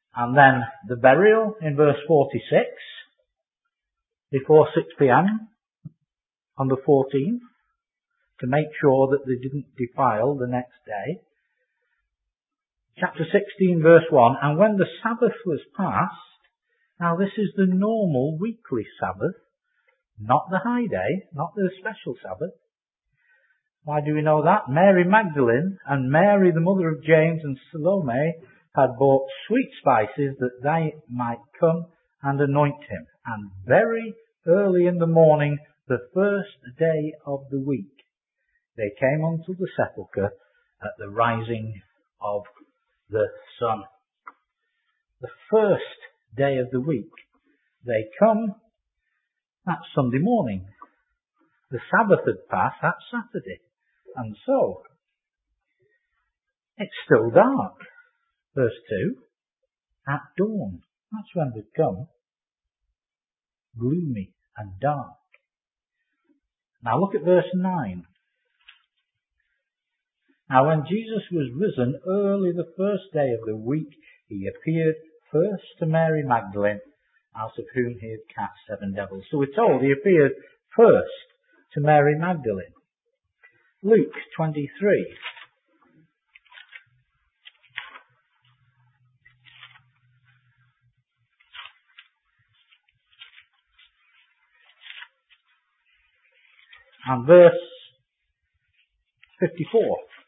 And then the burial in verse 46, before 6 p.m. on the 14th, to make sure that they didn't defile the next day. Chapter 16 verse 1, and when the Sabbath was past, now this is the normal weekly Sabbath, not the high day, not the special Sabbath. Why do we know that? Mary Magdalene and Mary the mother of James and Salome had bought sweet spices that they might come and anoint him. And very early in the morning, the first day of the week, they came unto the sepulchre at the rising of the sun. The first day of the week, they come, that's Sunday morning. The Sabbath had passed, that's Saturday. And so, it's still dark. Verse 2, at dawn, that's when they'd come. Gloomy and dark. Now look at verse 9. Now when Jesus was risen early the first day of the week, he appeared first to Mary Magdalene, out of whom he had cast 7 devils. So we're told he appeared first to Mary Magdalene. Luke 23. And verse 54.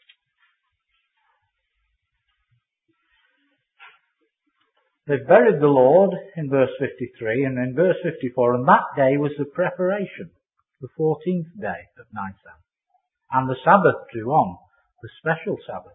They buried the Lord in verse 53, and in verse 54, and that day was the preparation, the 14th day of Nisan. And the Sabbath drew on, the special Sabbath.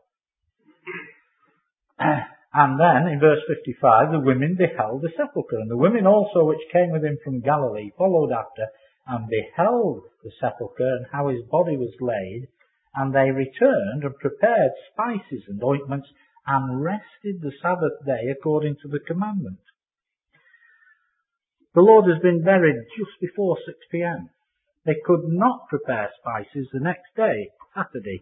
And then, in verse 55, the women beheld the sepulchre, and the women also which came with him from Galilee followed after, and beheld the sepulchre, and how his body was laid, and they returned and prepared spices and ointments, and rested the Sabbath day according to the commandment. The Lord has been buried just before 6 p.m. They could not prepare spices the next day, Saturday.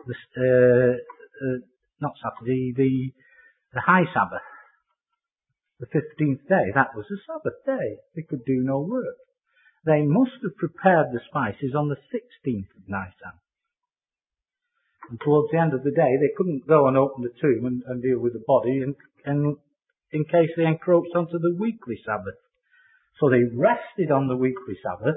Not Saturday, the high Sabbath. The 15th day, that was a Sabbath day. They could do no work. They must have prepared the spices on the 16th of Nisan. And towards the end of the day, they couldn't go and open the tomb and deal with the body in case they encroached onto the weekly Sabbath. So they rested on the weekly Sabbath,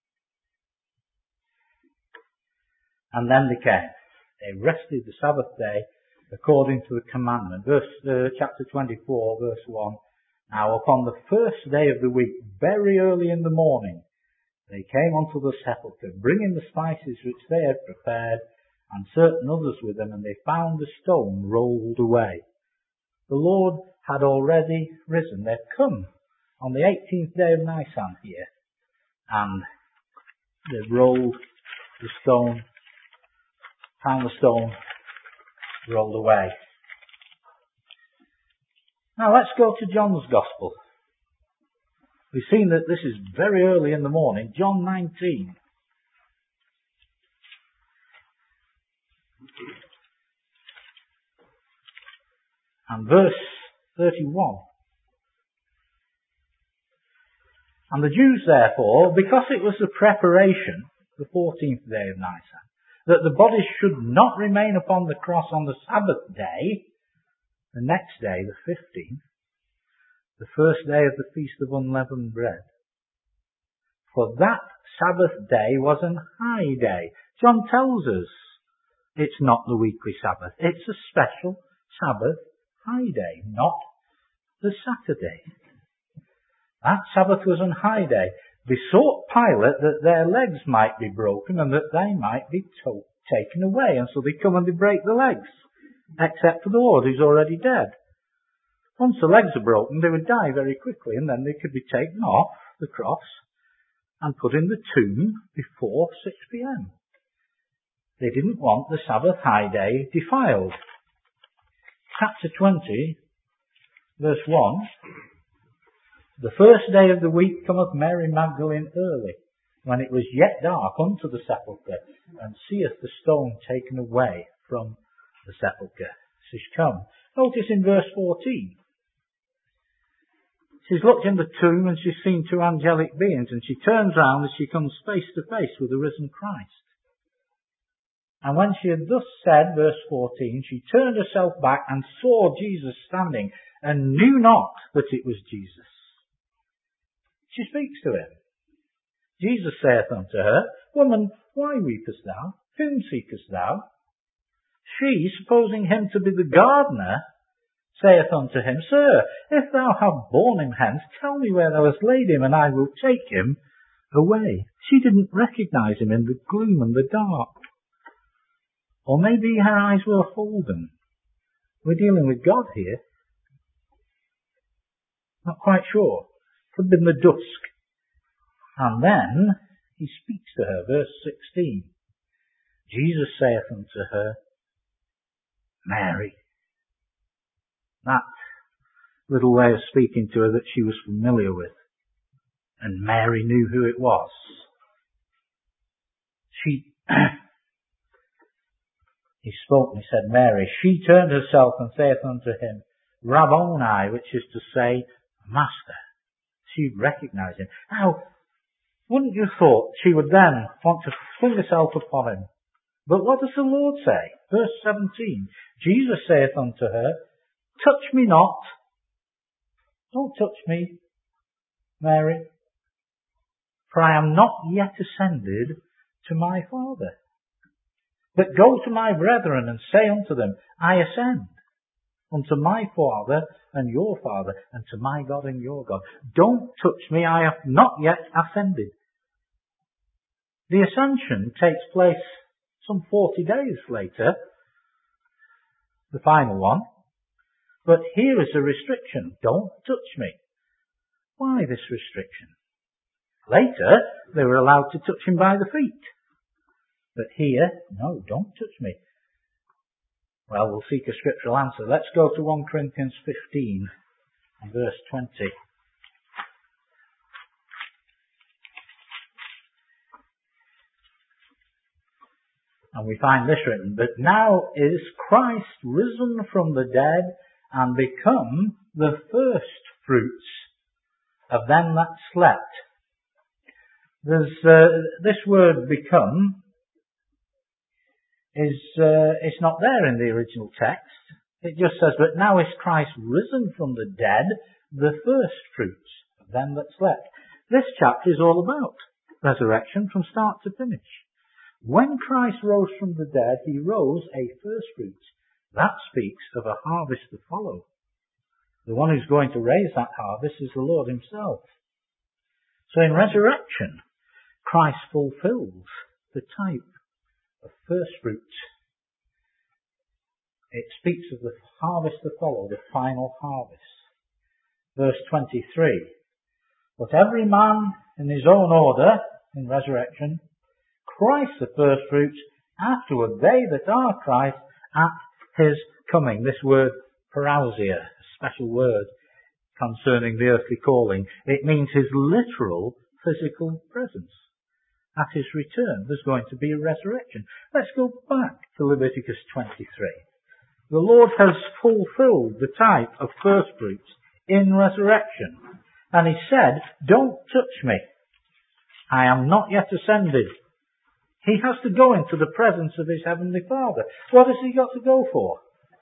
and then they came. They rested the Sabbath day according to the commandment. Chapter 24, verse 1. Now upon the first day of the week, very early in the morning, they came unto the sepulchre, bringing the spices which they had prepared, and certain others with them, and they found the stone rolled away. The Lord had already risen. They'd come on the 18th day of Nisan here, and they rolled the stone, found the stone rolled away. Now let's go to John's Gospel. We've seen that this is very early in the morning. John 19. And verse 31. And the Jews therefore, because it was the preparation, the 14th day of Nisan, that the bodies should not remain upon the cross on the Sabbath day, the next day, the 15th, the first day of the Feast of Unleavened Bread. For that Sabbath day was an high day. John tells us it's not the weekly Sabbath. It's a special Sabbath high day, not the Saturday. That Sabbath was an high day. Besought Pilate that their legs might be broken and that they might be taken away. And so they come and they break the legs, except for the Lord who's already dead. Once the legs are broken, they would die very quickly, and then they could be taken off the cross and put in the tomb before 6 p.m. They didn't want the Sabbath high day defiled. Chapter 20, verse 1. The first day of the week cometh Mary Magdalene early, when it was yet dark, unto the sepulchre, and seeth the stone taken away from the sepulchre. She's come. Notice in verse 14. She's looked in the tomb and she's seen two angelic beings, and she turns round as she comes face to face with the risen Christ. And when she had thus said, verse 14, she turned herself back and saw Jesus standing, and knew not that it was Jesus. She speaks to him. Jesus saith unto her, Woman, why weepest thou? Whom seekest thou? She, supposing him to be the gardener, saith unto him, Sir, if thou have borne him hence, tell me where thou hast laid him, and I will take him away. She didn't recognise him in the gloom and the dark. Or maybe her eyes were holden. We're dealing with God here. Not quite sure. Could have been the dusk. And then he speaks to her, verse 16. Jesus saith unto her, Mary. That little way of speaking to her that she was familiar with. And Mary knew who it was. He spoke and he said, Mary. She turned herself and saith unto him, Rabboni, which is to say, Master. She recognised him. Now, wouldn't you thought she would then want to fling herself upon him? But what does the Lord say? Verse 17. Jesus saith unto her, Touch me not. Don't touch me, Mary. For I am not yet ascended to my Father. But go to my brethren and say unto them, I ascend unto my Father and your Father, and to my God and your God. Don't touch me, I have not yet ascended. The ascension takes place some 40 days later, the final one. But here is a restriction. Don't touch me. Why this restriction? Later, they were allowed to touch him by the feet. But here, no, don't touch me. Well, we'll seek a scriptural answer. Let's go to 1 Corinthians 15 and verse 20. And we find this written, But now is Christ risen from the dead and become the first fruits of them that slept. There's this word become is not there in the original text. It just says, But now is Christ risen from the dead, the first fruits of them that slept. This chapter is all about resurrection from start to finish. When Christ rose from the dead, he rose a first fruits. That speaks of a harvest to follow. The one who's going to raise that harvest is the Lord himself. So in resurrection, Christ fulfills the type of first fruits. It speaks of the harvest to follow, the final harvest. Verse 23. But every man in his own order, in resurrection, Christ the first fruits, afterward they that are Christ at his coming. This word, parousia, a special word concerning the earthly calling. It means his literal physical presence. At his return, there's going to be a resurrection. Let's go back to Leviticus 23. The Lord has fulfilled the type of first fruits in resurrection. And he said, Don't touch me. I am not yet ascended. He has to go into the presence of his heavenly Father. What has he got to go for?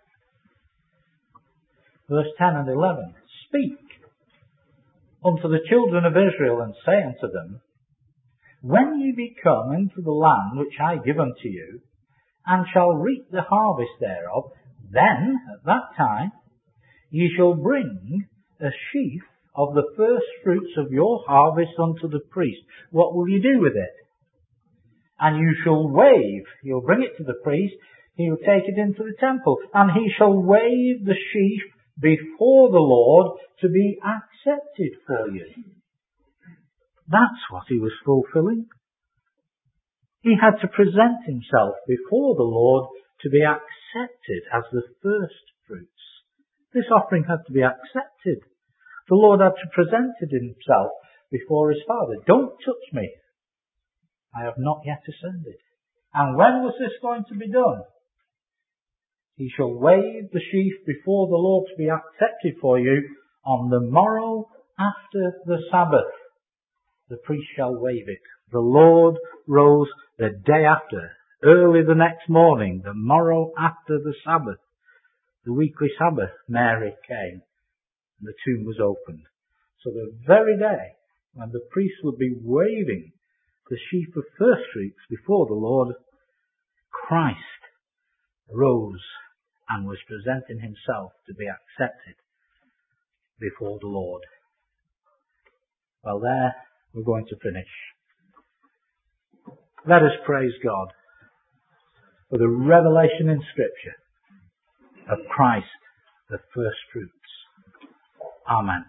Verse 10 and 11. Speak unto the children of Israel and say unto them, When ye be come into the land which I give unto you, and shall reap the harvest thereof, then, at that time, ye shall bring a sheaf of the first fruits of your harvest unto the priest. What will you do with it? And you shall wave. You'll bring it to the priest. He will take it into the temple. And he shall wave the sheaf before the Lord to be accepted for you. That's what he was fulfilling. He had to present himself before the Lord to be accepted as the first fruits. This offering had to be accepted. The Lord had to present himself before his Father. Don't touch me. I have not yet ascended. And when was this going to be done? He shall wave the sheaf before the Lord to be accepted for you on the morrow after the Sabbath, the priest shall wave it. The Lord rose the day after, early the next morning, the morrow after the Sabbath, the weekly Sabbath. Mary came, and the tomb was opened. So the very day when the priest would be waving the sheaf of first fruits before the Lord, Christ rose and was presenting himself to be accepted before the Lord. Well, there we're going to finish. Let us praise God for the revelation in Scripture of Christ, the first fruits. Amen.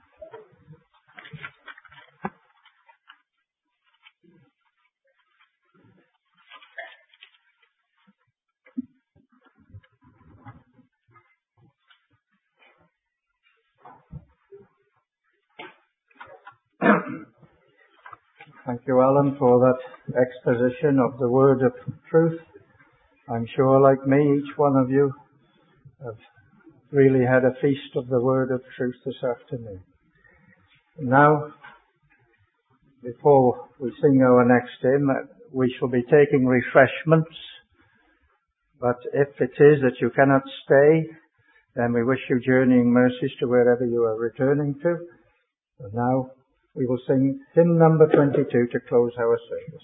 Thank you, Alan, for that exposition of the word of truth. I'm sure, like me, each one of you have really had a feast of the word of truth this afternoon. Now, before we sing our next hymn, we shall be taking refreshments. But if it is that you cannot stay, then we wish you journeying mercies to wherever you are returning to. And now, we will sing hymn number 22 to close our service.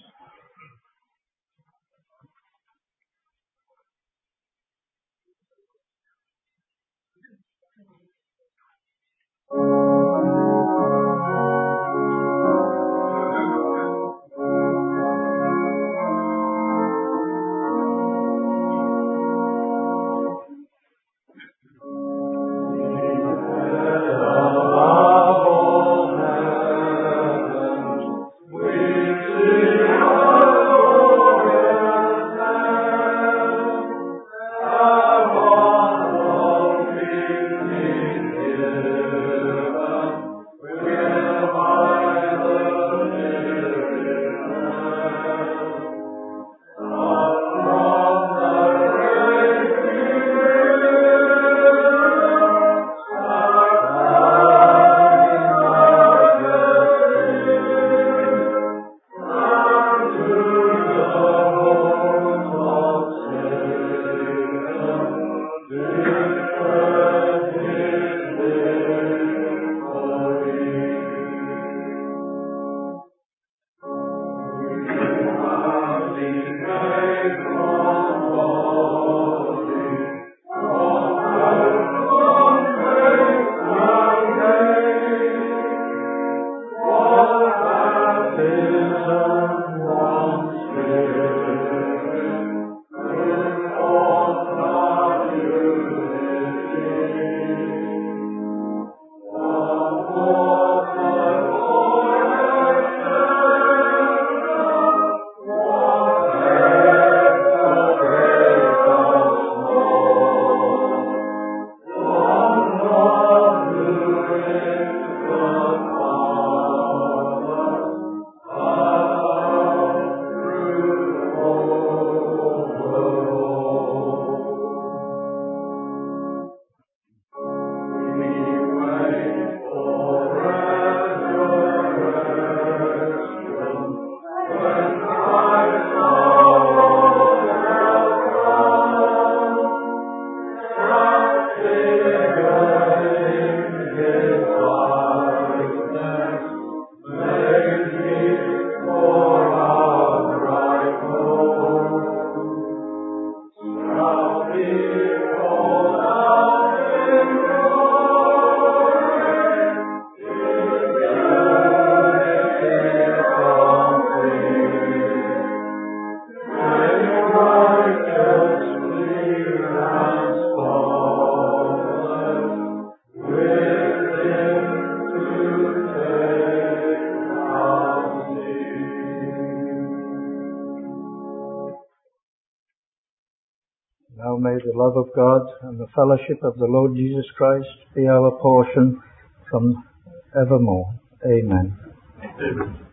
Now may the love of God and the fellowship of the Lord Jesus Christ be our portion from evermore. Amen. Amen.